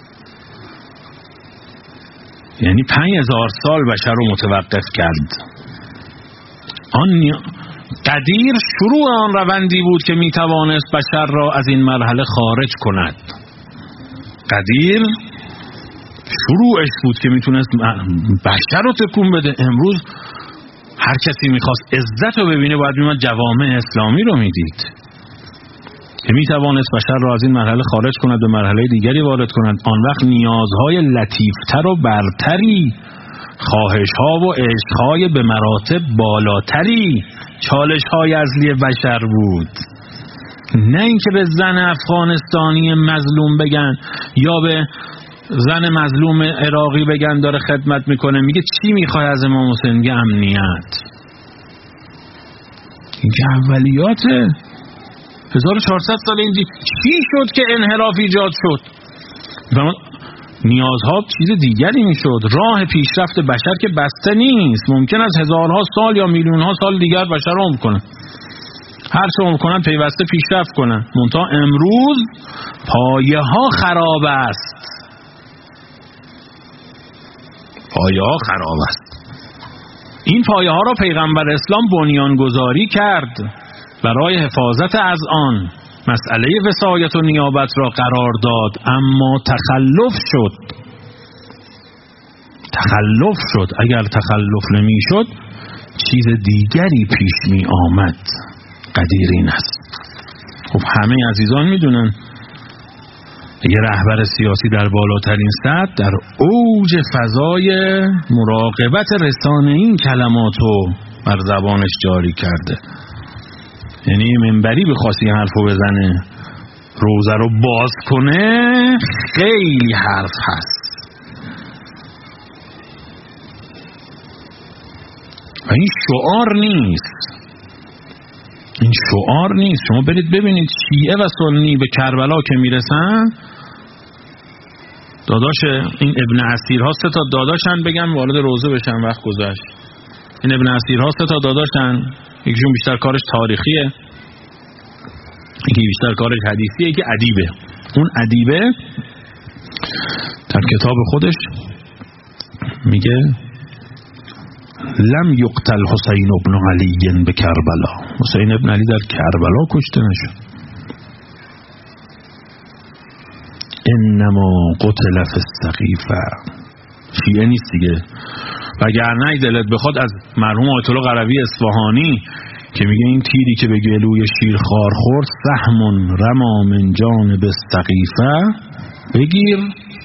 یعنی پنج هزار سال بشر رو متوقف کرد. آن نی... قدیر شروع آن روندی بود که میتوانست بشر را از این مرحله خارج کند. قدیر شروعش بود که میتونست بشر رو تکون بده. امروز هر کسی میخواست عزت رو ببینه باید میمد جوامع اسلامی رو میدید که میتوانست بشر را از این مرحله خارج کند به مرحله دیگری وارد کند. آن وقت نیازهای لطیفتر و برتری، خواهشها و عشقهای به مراتب بالاتری، چالشهای اصلی بشر بود. نه اینکه به زن افغانستانی مظلوم بگن یا به زن مظلوم عراقی بگن داره خدمت میکنه، میگه چی میخوای از امام حسین؟ میگه امنیت. این که اولیاته. هزار و چهارصد سال اینجی چی شد که انحراف ایجاد شد؟ و نیازها چیز دیگری میشد. راه پیشرفت بشر که بسته نیست، ممکن است هزارها سال یا میلیونها سال دیگر بشر عمر کنه، هر چه عمر کنن پیوسته پیشرفت کنن. منتها امروز پایه ها خراب است، پایه ها خراب است. این پایه ها را پیغمبر اسلام بنیانگذاری کرد، برای حفاظت از آن مسئله وصایت و نیابت را قرار داد، اما تخلف شد. تخلف شد. اگر تخلف نمی شد چیز دیگری پیش می آمد. قدیر این است. خب همه عزیزان میدونن یه رهبر سیاسی در بالاترین سطح در اوج فضای مراقبت رسانه این کلماتو بر زبانش جاری کرده. یعنی منبری بخواستی حرفو بزنه روزه رو باز کنه خیلی حرف هست و این شعار نیست، این شعار نیست. شما برید ببینید شیعه و سنی به کربلا که میرسن، داداش این ابن اسیرها سه تا داداشن، بگم وارد روزه بشن وقت گذشت. این ابن اسیرها سه تا داداشن، یکیشون بیشتر کارش تاریخیه، یکی بیشتر کارش حدیثیه، یکی ادیبه. اون ادیبه در کتاب خودش میگه لم یقتل حسین ابن علی به کربلا، حسین ابن علی در کربلا کشته نشد. انما قتل فی السقیفه. شیعه نیست دیگه. وگرنه دلت بخواد از مرحوم آیت الله قروی اصفهانی که میگه این تیری که به گلوی شیر خار خورد سهم رما من جانب السقیفه بگیر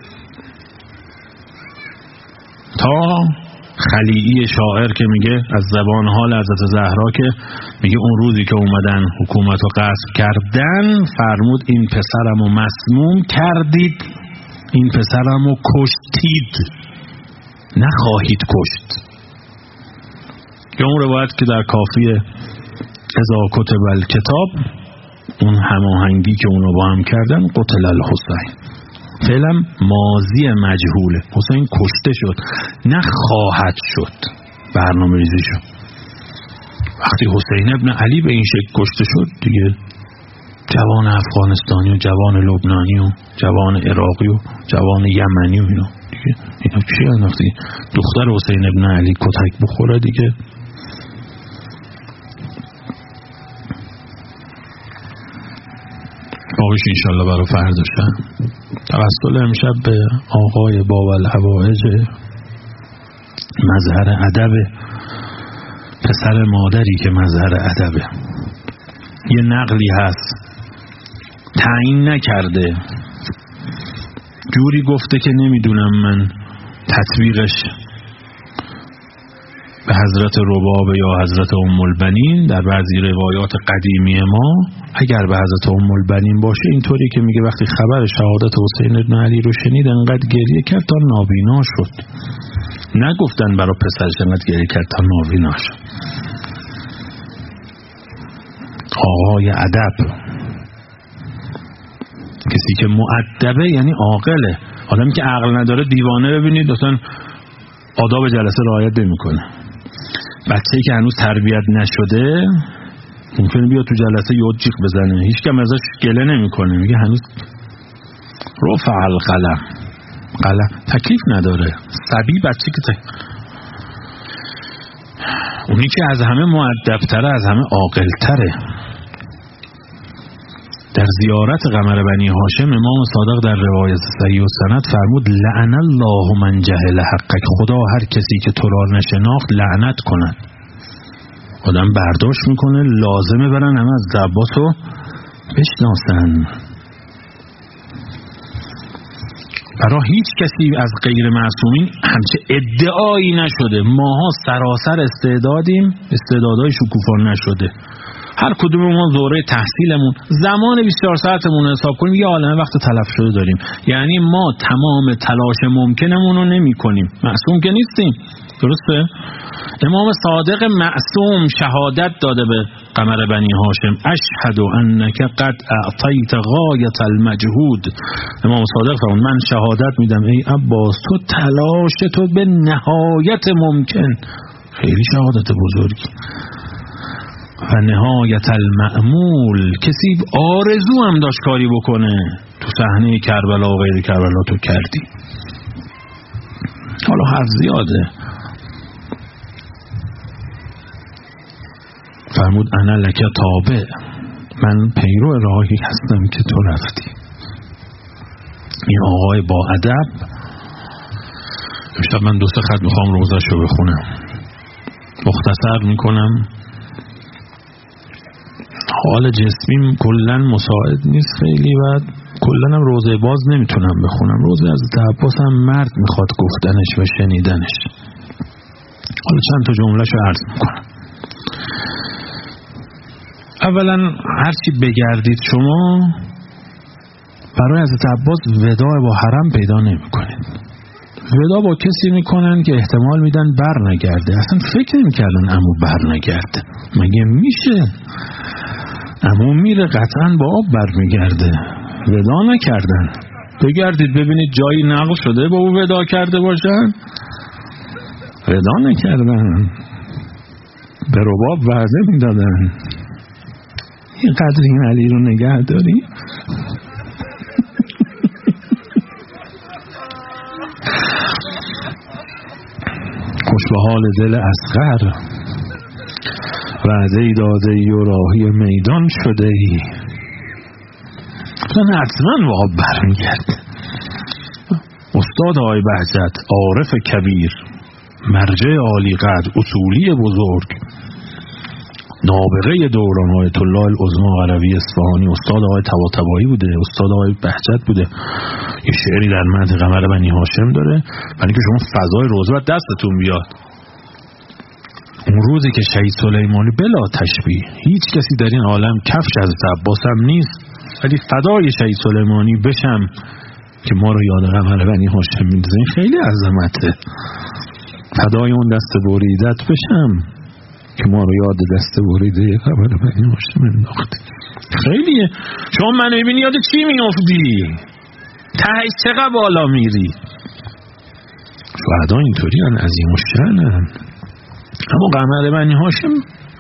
تا خلیعی شاعر که میگه از زبان حال حضرت زهرا که میگه اون روزی که اومدن حکومت رو غصب کردن فرمود این پسرمو مسموم کردید، این پسرمو کشتید، نخواهید کشت. یا اون روایت که در کافیه اذا کتب الکتاب، اون هماهنگی که اونو با هم کردن، قتل الحسین، فعلا ماضی مجهوله، حسین کشته شد نه خواهد شد. برنامه ریزی شد. وقتی حسین ابن علی به این شکل کشته شد دیگه جوان افغانستانی و جوان لبنانی و جوان عراقی و جوان یمنی و اینا دیگه اینا چیه؟ وقتی دختر حسین ابن علی کتک بخوره دیگه باقیش انشالله برای فرداشن. توسل امشب به آقای باولهوایج مظهر ادب، پسر مادری که مظهر ادبه. یه نقلی هست تعیین نکرده، جوری گفته که نمیدونم من تطبیقش به حضرت رباب یا حضرت ام البنین در بعضی روایات قدیمی ما اگر به حضرت ام البنین باشه اینطوری که میگه وقتی خبر شهادت حسین ابن علی رو شنید انقدر گریه کرد تا نابینا شد. نگفتن برای پسرش انقدر گریه کرد تا نابینا شد. آقای ادب، کسی که مؤدبه یعنی عاقله. آدمی که عقل نداره دیوانه. ببینید اصلا آداب جلسه رعایت نمیکنه. بچه‌ای که هنوز تربیت نشده ممکنه بیاد تو جلسه یاد جیغ بزنه، هیچ کم ازش گله نمیکنه، میگه هنوز رفع القلم، قلم تکلیف نداره. صبی بچه که تک... اونی که از همه مؤدب‌تره از همه عاقل‌تره. در زیارت قمر بنی هاشم امام صادق در روایت صحیح و سند فرمود لعن الله من جهل حقک، خدا هر کسی که تو را نشناخت لعنت کند. آدم برداشت میکنه لازمه برن همه از عباس رو بشناسن. برای هیچ کسی از غیر معصومین همچه ادعایی نشده. ماها سراسر استعدادیم، استعدادهای شکوفا نشده. هر کدوم ما دوره تحصیلمون زمان بیست و چهار ساعتمون حساب کنیم یه عالمه وقت تلف شده داریم. یعنی ما تمام تلاش ممکنمون رو نمی کنیم. معصوم که نیستیم، درسته؟ امام صادق معصوم شهادت داده به قمر بنی هاشم اشهد انک قد اعطیت غایت المجهود. امام صادق فرمود من شهادت میدم ای عباس تو تلاش تو به نهایت ممکن. خیلی شهادت بزرگی. و نهایت المأمول، کسی آرزو هم داشت کاری بکنه تو صحنه کربلا و غیر کربلا تو کردی. حالا حرف زیاده. فرمود انا لک تابع، من پیرو راهی هستم که تو رفتی. این آقای با ادب. امشب من دو سه خط میخوام روزشو بخونم، مختصر میکنم. حال جسمیم کلن مساعد نیست خیلی و کلن هم روزه باز نمیتونم بخونم. روزه حضرت عباس هم مرد میخواد گفتنش و شنیدنش. حالا چند تا جمله‌شو عرض میکنم. اولا هرچی بگردید شما برای حضرت عباس وداع با حرم پیدا نمیکنید. وداع با کسی میکنن که احتمال میدن بر نگرده. اصلا فکر نمیکردن عمو بر نگرده. مگه میشه؟ عمو میره قطعا با آب بر میگرده. وداع نکردن. بگردید ببینید جایی نقل شده با او وداع کرده باشن. وداع نکردن. به رباب وعده میدادن اینقدر این علی رو نگه داری. خوش به حال دل اصغر وعده ای داده ای و راهی میدان شده ای. من حتما با آب برمیگرد. استاد آقای بهجت عارف کبیر، مرجع عالی قدر، اصولی بزرگ، نابغه دوران آیت الله العظمی قلوی اصفهانی، استاد آقای طباطبایی بوده، استاد آقای بهجت بوده. یه شعری در متن قمر بنی هاشم داره برای که شما فضای روزه و دستتون بیاد. اون روزی که شهید سلیمانی بلا تشبیه هیچ کسی در این عالم کفش حضرت عباس هم نیست، ولی فدای شهید سلیمانی بشم که ما رو یاد قمر بنی هاشم میندازه. خیلی عظمته. فدای اون دست بریدت بشم که ما رو یاد دست بریده قمر بنی هاشم انداخته. خیلیه. شما من ببینی یاد چی میافتی؟ تهش چقدر بالا میری. شهدا اینطوری هن، عظیم الشأنن. اما قمر بنی هاشم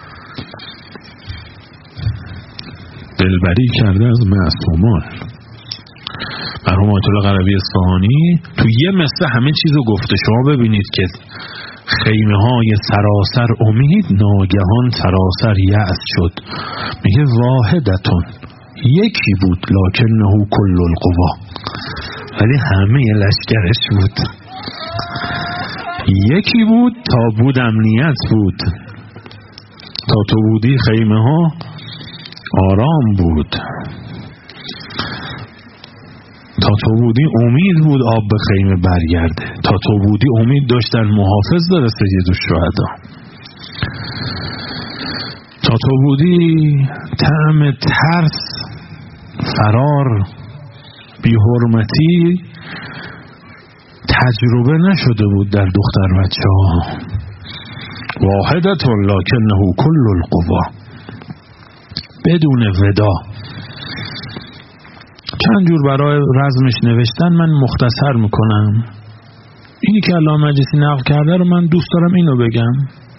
دلبری کرده از معصومان. مرحوم آیت الله قلوی اصفهانی تو یه مثل همه چیزو گفته. شما ببینید که خیمه های سراسر امید ناگهان سراسر یأس شد. میگه واحدتون، یکی بود لکنه کل القوا، ولی همه لشکرش بود. یکی بود تا بود امنیت بود، تا تو بودی خیمه ها آرام بود، تا تو بودی امید بود آب به خیمه برگرده، تا تو بودی امید داشتن محافظ داره سید الشهدا، تا تو بودی طعم ترس فرار بی حرمتی تجربه نشده بود در دختر بچه ها. واحدتون لکنه کل القوا، بدون ودا. چند جور برای رزمش نوشتن، من مختصر میکنم. اینی که علامه مجلسی نقل کرده رو من دوست دارم اینو بگم.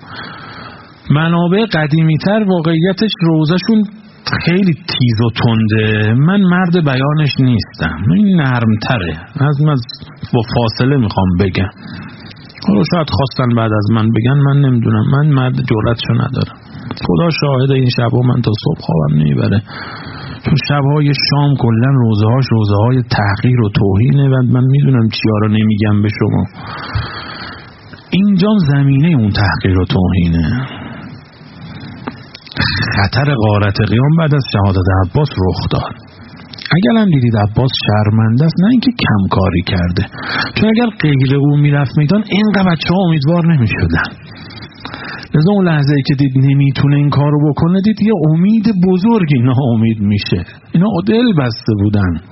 منابع قدیمی تر واقعیتش روزشون خیلی تیز و تنده. من مرد بیانش نیستم، این نرم تره. از من با فاصله میخوام بگم. حالا شاید خواستن بعد از من بگن، من نمیدونم. من مرد جرأتشو ندارم. خدا شاهده این شبا من تا صبح خوابم نمیبره. چون شبهای شام کلن روزه هاش روزه های تحقیر و توهینه و من میدونم چیا رو نمیگم به شما. اینجا زمینه اون تحقیر و توهینه. خطر غارت قیام بعد از شهادت عباس رخ داد. اگر هم دیدید عباس شرمنده است، نه اینکه کمکاری کرده، چون اگر غیر او میرفت میدان اینقدر بچه ها امیدوار نمیشدن. لذا اون لحظه ای که دید نمیتونه این کارو بکنه، دید یه امید بزرگی ناامید میشه. اینا دل بسته بودن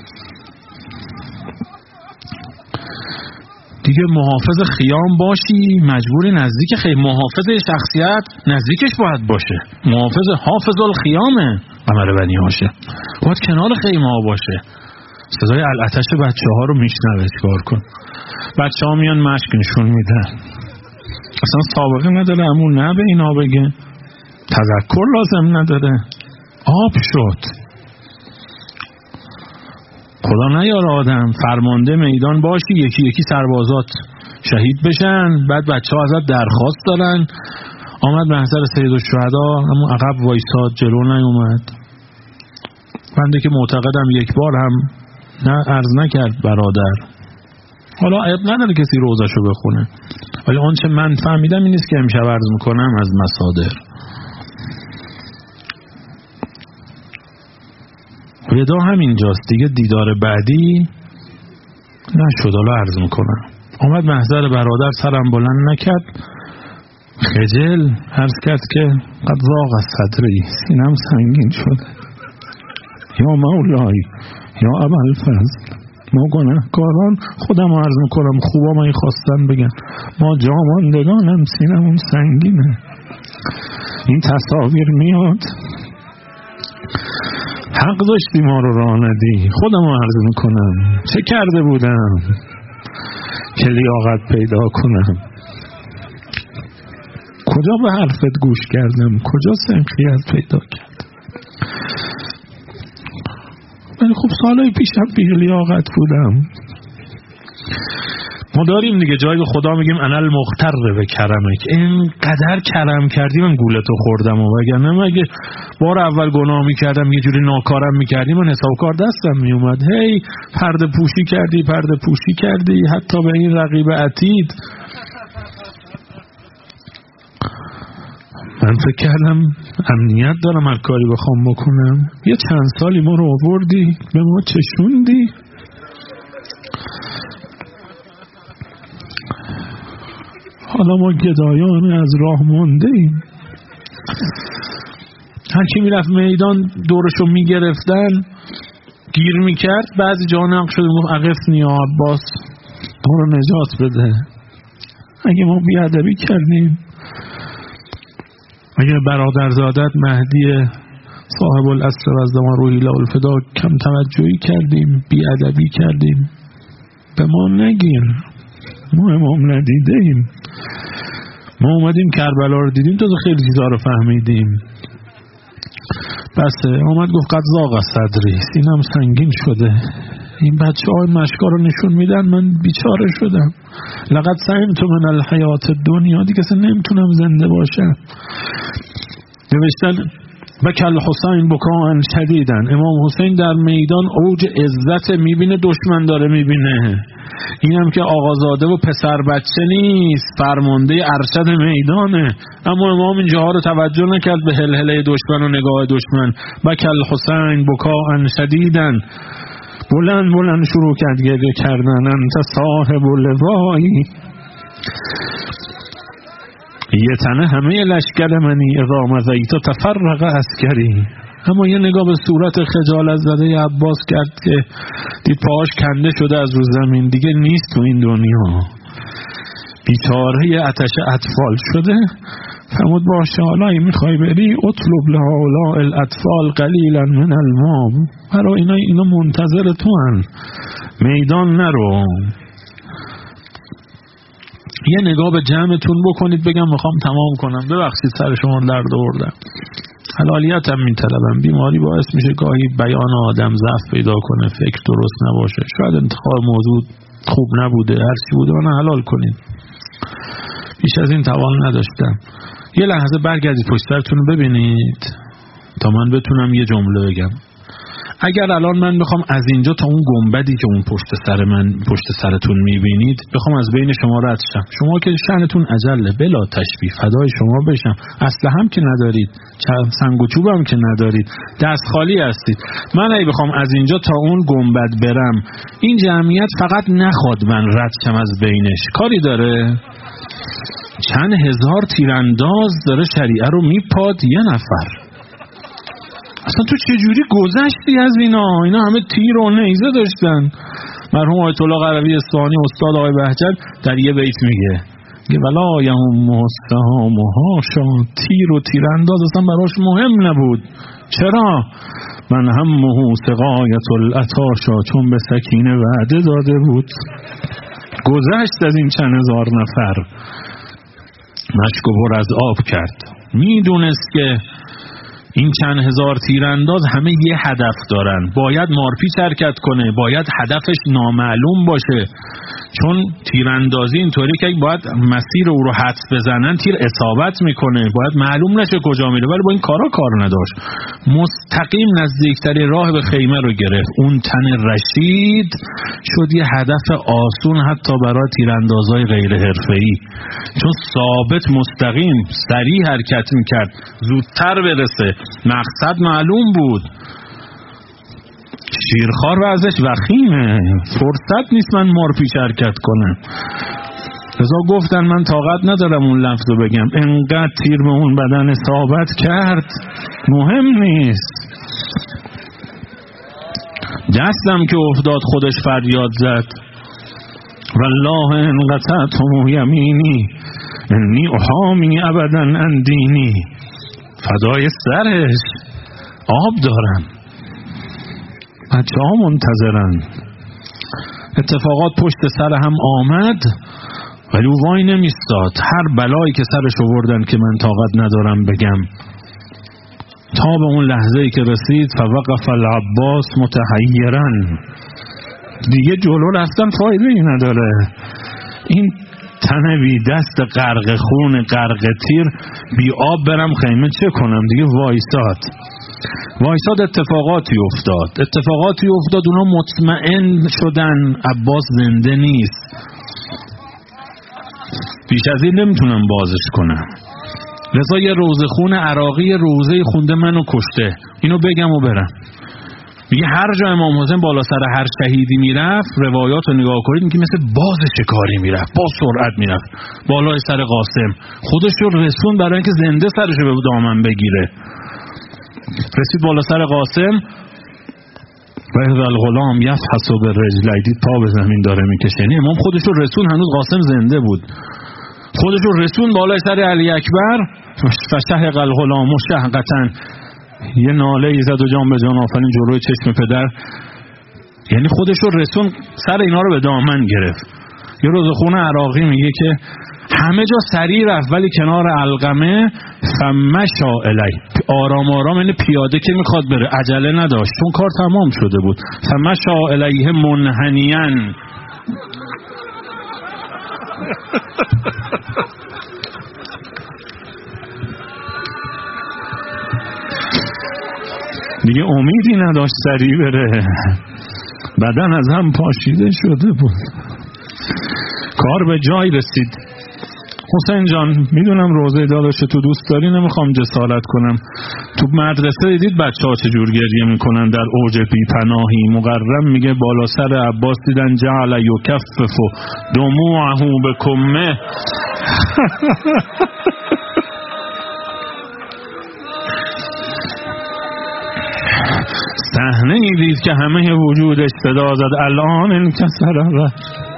دیگه. محافظ خیام باشی مجبوری نزدیک خیلی محافظ شخصیت نزدیکش باید باشه. محافظ حافظ الخیامه قمر بنی هاشم، باید کنار خیمه ها باشه. صدای العطش بچه ها رو میشنوه. چیکار کن؟ بچه ها میان مشک نشون میدن، اصلا سابقه نداره. امون نه به اینا بگه، تذکر لازم نداره. آب شد. خدا نیاره آدم فرمانده میدان باشی یکی یکی سربازات شهید بشن، بعد بچه ها ازت درخواست دارن. آمد محضر سید الشهدا، اما عقب وایساد، جلو نیومد. بنده که معتقدم یک بار هم نه عرض نکرد برادر. حالا عیب نداره کسی روزشو بخونه، ولی آنچه من فهمیدم این نیست که امشب عرض میکنم از مصادر. ودا همینجاست دیگه. دیدار بعدی نشد. حالا عرض میکنم اومد محضر برادر، سرم بلند نکرد، خجل عرض کرد که قد ضاق صدری، سینم سنگین شده. یا مولای یا ابوالفضل، ما گناهکاران، خودم عرض میکنم خوبا من خواستن بگن ما جاماندگانم سینمون سنگینه. این تصاویر میاد، حق داشتی ما رو راه ندی. خودم عرض میکنم چه کرده بودم که لیاقت پیدا کنم؟ کجا به حرفت گوش کردم؟ کجا سنخیت پیدا کردم؟ ولی خب سالهای پیشم بی لیاقت بودم. ما داریم دیگه جایی به خدا میگیم انا المختر به کرمک، اینقدر کرم کردی من گولتو خوردم. و وگرنه مگه بار اول گناه میکردم یه جوری ناکارم میکردی من حساب کار دستم میومد. هی پرده پوشی کردی پرده پوشی کردی حتی به این رقیب عتید. من فکر کردم امنیت دارم هر کاری بخوام بکنم. یه چند سالی ما رو آوردی به ما چشوندی. حالا ما گدایان از راه مونده ایم. هر کی میرفت میدان دورشو میگرفتن گیر میکرد. بعضی جا نقل شده گفت اقفنی یا عباس، ما رو نجات بده. اگه ما بیادبی کردیم، اگه برادرزادت مهدی صاحب العصر و زمان روحی الفدا کم توجهی کردیم، بیادبی کردیم، به ما نگیر. ما امام ندیده ایم. ما اومدیم کربلا رو دیدیم تا خیلی چیزا رو فهمیدیم. بسه اومد گفت قد ضاق صدری، سینم سنگین شده. این بچه های مشکا رو نشون میدن من بیچاره شدم. لقد سئمت من الحیات دنیا، دیگه اصلا نمیتونم زنده باشم. نوشتن بکل حسین بکاء شدیدن، امام حسین در میدان اوج عزت میبینه، دشمن داره میبینه. اینم که آقازاده و پسر بچه نیست، فرمانده ارشد میدانه. اما امام اینجاها رو توجه نکرد به هلهله دشمن و نگاه دشمن. بکل حسین بکاء شدیدن، بلند بلند شروع کرد گریه کردن. انت صاحب لوایی، یه تنه همه لشکر منی، اذا مضیت تفرق عسکری. اما یه نگاه به صورت خجالت زده عباس کرد که دید پاهاش کنده شده از رو زمین، دیگه نیست تو این دنیا. بیچاره آتش اطفال شده. فرمود باشه حالا میخوای بری اطلب لهؤلاء الاطفال قلیلا من الماء، برای اینا اینا منتظر تو هن، میدان نرو. یه نگاه به جمعتون بکنید. بگم میخوام تمام کنم، ببخشید سر شما درد آوردم. حلالیت هم میطلبم. بیماری باعث میشه گاهی بیان آدم ضعف پیدا کنه، فکر درست نباشه، شاید انتخاب موضوع خوب نبوده، هر چی بوده من حلال کنید. بیش از این توان نداشتم. یه لحظه برگردید پشت سرتون رو ببینید تا من بتونم یه جمله بگم. اگر الان من بخوام از اینجا تا اون گنبدی که اون پشت سر من پشت سرتون میبینید بخوام از بین شما رد شم، شما که شأنتون عجله، بلا تشبیه فدای شما بشم، اصلا هم که ندارید، سنگ و چوب هم که ندارید، دست خالی هستید. من اگه بخوام از اینجا تا اون گنبد برم، این جمعیت فقط نخواد من رد شم از بینش، کاری داره؟ چند هزار تیرانداز داره شریعه رو میپاد یه نفر. اصلا تو چجوری گذشتی از اینا؟ اینا همه تیر و نیزه داشتن. مرحوم آیت الله قروی اصفهانی استاد آقای بهجت در یه بیت میگه ولا یهم السهام هاشا، تیر و تیرانداز اصلا براش مهم نبود. چرا؟ من همه سقایت العطاشا، چون به سکینه وعده داده بود. گذشت از این چند هزار نفر، مشکو پر از آب کرد. میدونست که این چند هزار تیرانداز همه یه هدف دارن، باید مارپیچ حرکت کنه، باید هدفش نامعلوم باشه، چون تیراندازی اینطوری که باید مسیر او رو حدس بزنن، تیر اصابت میکنه، باید معلوم نشه کجا میره. ولی با این کارا کار نداشت، مستقیم نزدیکترین راه به خیمه رو گرفت. اون تن رشید شد یه هدف آسون حتی برای تیراندازای غیر حرفه‌ای، چون ثابت مستقیم سریع حرکت میکرد، زودتر برسه، مقصد معلوم بود. شیرخوار و ازش وخیمه، فرصت نیست من مارپی شرکت کنم. لذا گفتن من طاقت ندارم اون لفظو بگم، انقدر تیر به اون بدن اصابت کرد مهم نیست. دستم که افتاد خودش فریاد زد والله ان قطعتم یمینی انی احامی ابدا عن دینی. فدای سرش، آب دارم، بچه ها منتظرن. اتفاقات پشت سر هم آمد ولی او وای نمیستاد. هر بلایی که سرش آوردن که من طاقت ندارم بگم، تا به اون لحظه‌ای که رسید فوقف العباس متحیرا. دیگه جلو رفتن فایده ای نداره. این تن بی دست غرق خون غرق تیر بی آب برم خیمه چه کنم؟ دیگه وایساد وایساد اتفاقاتی افتاد اتفاقاتی افتاد اونا مطمئن شدن عباس زنده نیست. بیش از این نمیتونم بازش کنم. لذا یه روزه خون عراقی روزه خونده منو کشته. اینو بگم و برم. میگه هر جا امام حسین بالا سر هر شهیدی میرفت، روایات رو نگاه کنید، میگه مثل باز شکاری میرفت، با سرعت میرفت بالای سر قاسم، خودش رو رسون برای اینکه زنده سرش رو به دامن بگیره. رسید بالا سر قاسم و اذا الغلام یفحص بالرجلین، دید پا به زمین داره میکشه. یعنی امام خودش رو رسون، هنوز قاسم زنده بود، خودش رو رسون بالای سر علی اکبر. فشهق الغلام شهقتن، یه ناله ای زد و جان به جان آفرین جلوی چشم پدر. یعنی خودش رو رسون، سر اینا رو به دامن گرفت. یه روز خون عراقی میگه که همه جا سریع رفت ولی کنار علقمه فمشا الی، آرام آرام، یعنی پیاده که میخواد بره، عجله نداشت چون کار تمام شده بود. فمشا الیه منحنیان. دیگه امیدی نداشت سریع بره، بدن از هم پاشیده شده بود. کار به جای رسید. حسین جان میدونم روزه داداش تو دوست داری، نمیخوام جسارت کنم. تو مدرسه دیدید بچه ها چجور گریه میکنن در اوج بی پناهی؟ مقرم میگه بالا سر عباس دیدن جعل یکفف دموعه به کمه. صحنه ای دید که همه وجودش صدا زد الان انکسر.